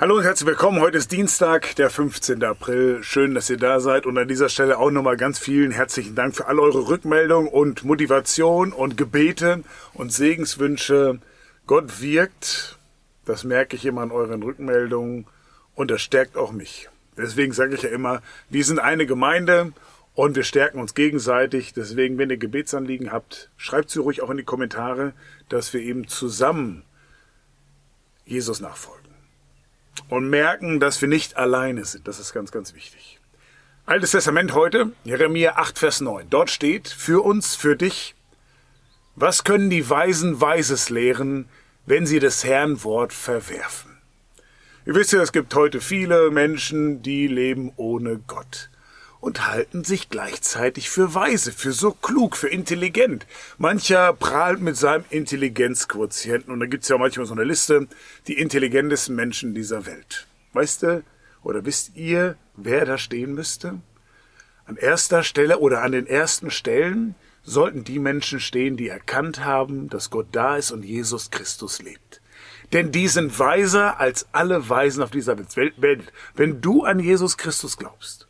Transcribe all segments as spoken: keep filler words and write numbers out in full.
Hallo und herzlich willkommen. Heute ist Dienstag, der fünfzehnten April. Schön, dass ihr da seid. Und an dieser Stelle auch nochmal ganz vielen herzlichen Dank für all eure Rückmeldungen und Motivation und Gebete und Segenswünsche. Gott wirkt. Das merke ich immer an euren Rückmeldungen. Und das stärkt auch mich. Deswegen sage ich ja immer, wir sind eine Gemeinde und wir stärken uns gegenseitig. Deswegen, wenn ihr Gebetsanliegen habt, schreibt sie ruhig auch in die Kommentare, dass wir eben zusammen Jesus nachfolgen. Und merken, dass wir nicht alleine sind. Das ist ganz, ganz wichtig. Altes Testament heute, Jeremia acht, Vers neun. Dort steht, für uns, für dich, was können die Weisen Weises lehren, wenn sie des Herrn Wort verwerfen? Ihr wisst ja, es gibt heute viele Menschen, die leben ohne Gott und halten sich gleichzeitig für weise, für so klug, für intelligent. Mancher prahlt mit seinem Intelligenzquotienten und da gibt's ja manchmal so eine Liste, die intelligentesten Menschen dieser Welt. Weißt du, oder wisst ihr, wer da stehen müsste? An erster Stelle oder an den ersten Stellen sollten die Menschen stehen, die erkannt haben, dass Gott da ist und Jesus Christus lebt. Denn die sind weiser als alle Weisen auf dieser Welt. Wenn du an Jesus Christus glaubst,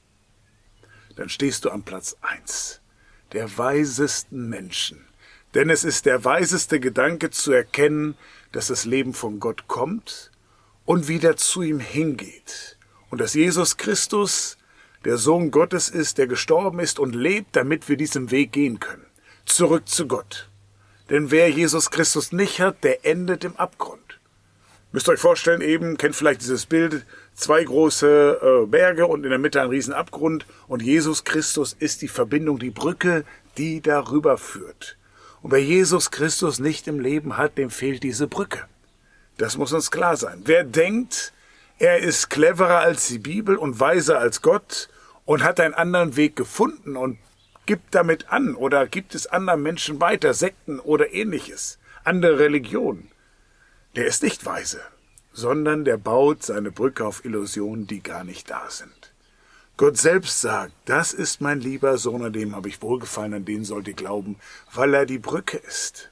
dann stehst du am Platz eins der weisesten Menschen. Denn es ist der weiseste Gedanke zu erkennen, dass das Leben von Gott kommt und wieder zu ihm hingeht. Und dass Jesus Christus der Sohn Gottes ist, der gestorben ist und lebt, damit wir diesen Weg gehen können. Zurück zu Gott. Denn wer Jesus Christus nicht hat, der endet im Abgrund. Müsst ihr euch vorstellen, eben, kennt vielleicht dieses Bild, zwei große äh, Berge und in der Mitte ein riesen Abgrund und Jesus Christus ist die Verbindung, die Brücke, die darüber führt. Und wer Jesus Christus nicht im Leben hat, dem fehlt diese Brücke. Das muss uns klar sein. Wer denkt, er ist cleverer als die Bibel und weiser als Gott und hat einen anderen Weg gefunden und gibt damit an oder gibt es anderen Menschen weiter, Sekten oder ähnliches, andere Religionen, der ist nicht weise, sondern der baut seine Brücke auf Illusionen, die gar nicht da sind. Gott selbst sagt, das ist mein lieber Sohn, an dem habe ich wohlgefallen, an den sollt ihr glauben, weil er die Brücke ist.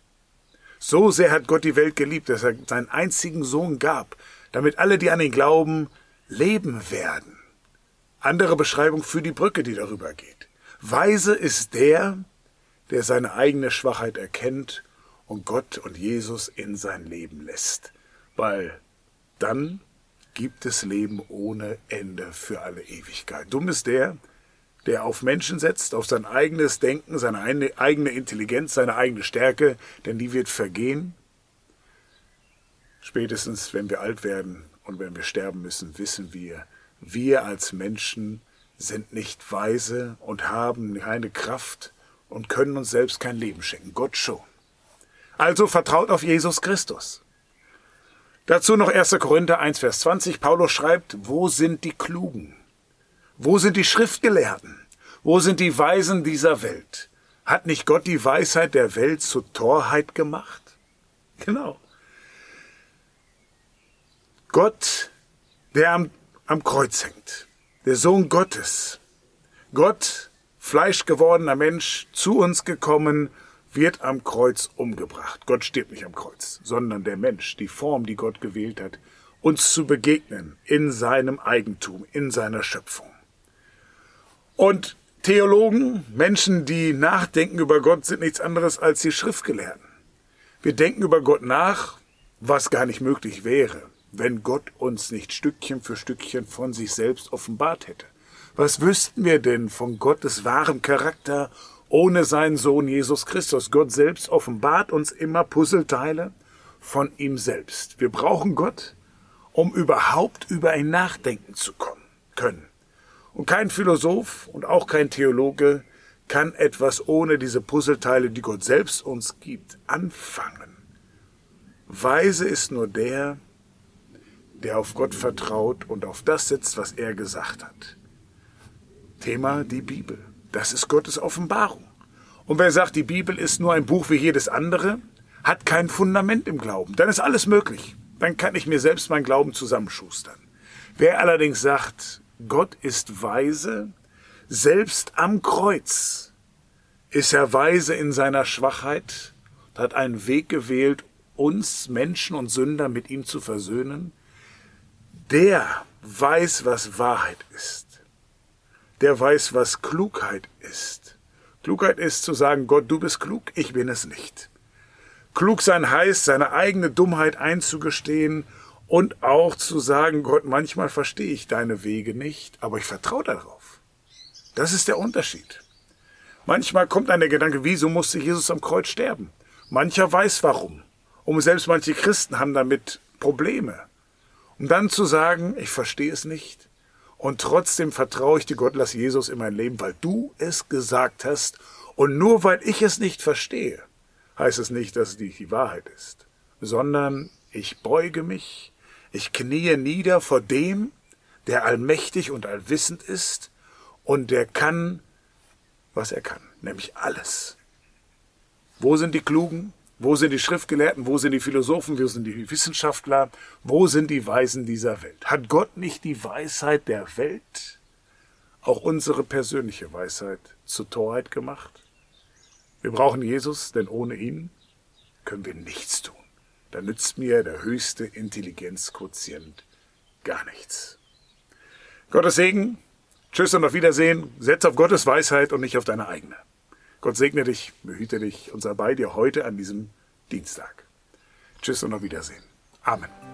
So sehr hat Gott die Welt geliebt, dass er seinen einzigen Sohn gab, damit alle, die an ihn glauben, leben werden. Andere Beschreibung für die Brücke, die darüber geht. Weise ist der, der seine eigene Schwachheit erkennt und Gott und Jesus in sein Leben lässt. Weil dann gibt es Leben ohne Ende für alle Ewigkeit. Dumm ist der, der auf Menschen setzt, auf sein eigenes Denken, seine eigene Intelligenz, seine eigene Stärke, denn die wird vergehen. Spätestens, wenn wir alt werden und wenn wir sterben müssen, wissen wir, wir als Menschen sind nicht weise und haben keine Kraft und können uns selbst kein Leben schenken. Gott schon. Also vertraut auf Jesus Christus. Dazu noch erster Korinther eins, Vers zwanzig. Paulus schreibt, wo sind die Klugen? Wo sind die Schriftgelehrten? Wo sind die Weisen dieser Welt? Hat nicht Gott die Weisheit der Welt zur Torheit gemacht? Genau. Gott, der am, am Kreuz hängt, der Sohn Gottes, Gott, fleischgewordener Mensch, zu uns gekommen, wird am Kreuz umgebracht. Gott stirbt nicht am Kreuz, sondern der Mensch, die Form, die Gott gewählt hat, uns zu begegnen in seinem Eigentum, in seiner Schöpfung. Und Theologen, Menschen, die nachdenken über Gott, sind nichts anderes als die Schriftgelehrten. Wir denken über Gott nach, was gar nicht möglich wäre, wenn Gott uns nicht Stückchen für Stückchen von sich selbst offenbart hätte. Was wüssten wir denn von Gottes wahrem Charakter ohne seinen Sohn Jesus Christus? Gott selbst offenbart uns immer Puzzleteile von ihm selbst. Wir brauchen Gott, um überhaupt über ihn nachdenken zu kommen, können. Und kein Philosoph und auch kein Theologe kann etwas ohne diese Puzzleteile, die Gott selbst uns gibt, anfangen. Weise ist nur der, der auf Gott vertraut und auf das setzt, was er gesagt hat. Thema die Bibel. Das ist Gottes Offenbarung. Und wer sagt, die Bibel ist nur ein Buch wie jedes andere, hat kein Fundament im Glauben. Dann ist alles möglich. Dann kann ich mir selbst meinen Glauben zusammenschustern. Wer allerdings sagt, Gott ist weise, selbst am Kreuz ist er weise in seiner Schwachheit, hat einen Weg gewählt, uns Menschen und Sünder mit ihm zu versöhnen, der weiß, was Wahrheit ist. Der weiß, was Klugheit ist. Klugheit ist zu sagen, Gott, du bist klug, ich bin es nicht. Klug sein heißt, seine eigene Dummheit einzugestehen und auch zu sagen, Gott, manchmal verstehe ich deine Wege nicht, aber ich vertraue darauf. Das ist der Unterschied. Manchmal kommt ein der Gedanke, wieso musste Jesus am Kreuz sterben? Mancher weiß warum. Und selbst manche Christen haben damit Probleme. Um dann zu sagen, ich verstehe es nicht und trotzdem vertraue ich dir, Gott, lass Jesus in mein Leben, weil du es gesagt hast. Und nur weil ich es nicht verstehe, heißt es nicht, dass es nicht die Wahrheit ist, sondern ich beuge mich, ich kniee nieder vor dem, der allmächtig und allwissend ist und der kann, was er kann, nämlich alles. Wo sind die Klugen? Wo sind die Schriftgelehrten? Wo sind die Philosophen? Wo sind die Wissenschaftler? Wo sind die Weisen dieser Welt? Hat Gott nicht die Weisheit der Welt, auch unsere persönliche Weisheit, zur Torheit gemacht? Wir brauchen Jesus, denn ohne ihn können wir nichts tun. Da nützt mir der höchste Intelligenzquotient gar nichts. Gottes Segen, tschüss und auf Wiedersehen. Setz auf Gottes Weisheit und nicht auf deine eigene. Gott segne dich, behüte dich und sei bei dir heute an diesem Dienstag. Tschüss und auf Wiedersehen. Amen.